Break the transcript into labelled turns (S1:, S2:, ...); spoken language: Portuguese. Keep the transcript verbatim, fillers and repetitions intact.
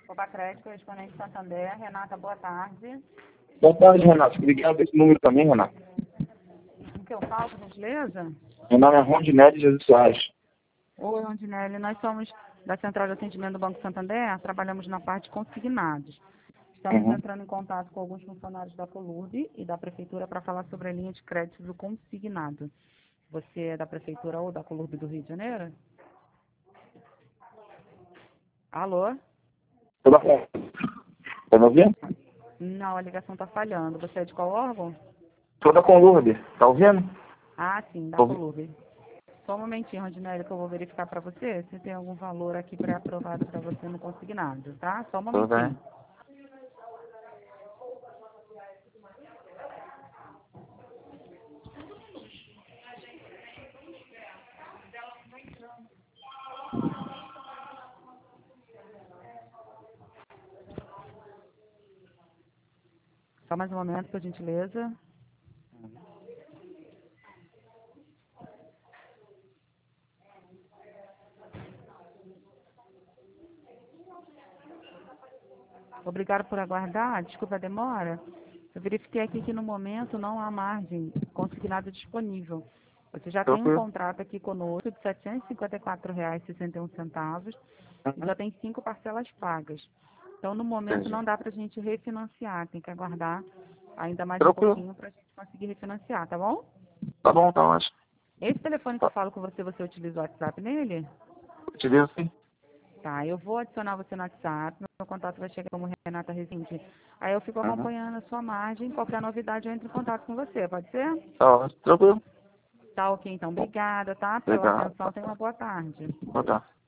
S1: Copa Crédito, correspondente Santander. Renata, boa tarde.
S2: Boa tarde, Renato. Obrigado esse número também, Renato.
S1: O que eu falo, por gentileza?
S2: Meu nome é Rondinelli Jesus Soares.
S1: Oi, Rondinelli. Nós somos da Central de Atendimento do Banco Santander, trabalhamos na parte de consignados. Estamos
S2: Uhum.
S1: entrando em contato com alguns funcionários da Colurb e da Prefeitura para falar sobre a linha de crédito do consignado. Você é da Prefeitura ou da Colurb do Rio de Janeiro? Alô?
S2: Tudo bom? Tá me ouvindo?
S1: Não, a ligação está falhando. Você é de qual órgão?
S2: Toda com Lourdes. Tá ouvindo?
S1: Ah, sim, da
S2: Ouvi.
S1: Colurb. Só um momentinho, Rondinelli, que eu vou verificar para você se tem algum valor aqui pré-aprovado para você no consignado, tá? Só um
S2: Tudo bem.
S1: momentinho. Só mais um momento, por gentileza. Obrigado por aguardar. Desculpa a demora. Eu verifiquei aqui que no momento não há margem consignado disponível. Você já tem um
S2: Tranquilo.
S1: contrato aqui conosco de setecentos e cinquenta e quatro reais e sessenta e um centavos e
S2: Uhum.
S1: já tem cinco parcelas pagas. Então, no momento,
S2: Entendi.
S1: não dá para a gente refinanciar. Tem que aguardar ainda mais um
S2: Tranquilo.
S1: pouquinho para a gente conseguir refinanciar, tá bom?
S2: Tá bom, tá ótimo.
S1: Esse telefone que eu
S2: Tá.
S1: falo com você, você utiliza o WhatsApp nele?
S2: Utilizo sim.
S1: Tá, eu vou adicionar você no WhatsApp, meu contato vai chegar como Renata Rezende. Aí eu fico
S2: Uhum.
S1: acompanhando a sua margem, qualquer novidade eu entro em contato com você, pode ser?
S2: Tá ótimo. Tranquilo.
S1: Tá ok, então. Obrigada, tá, pela
S2: Obrigado.
S1: atenção. Tenha uma boa tarde.
S2: Boa tarde.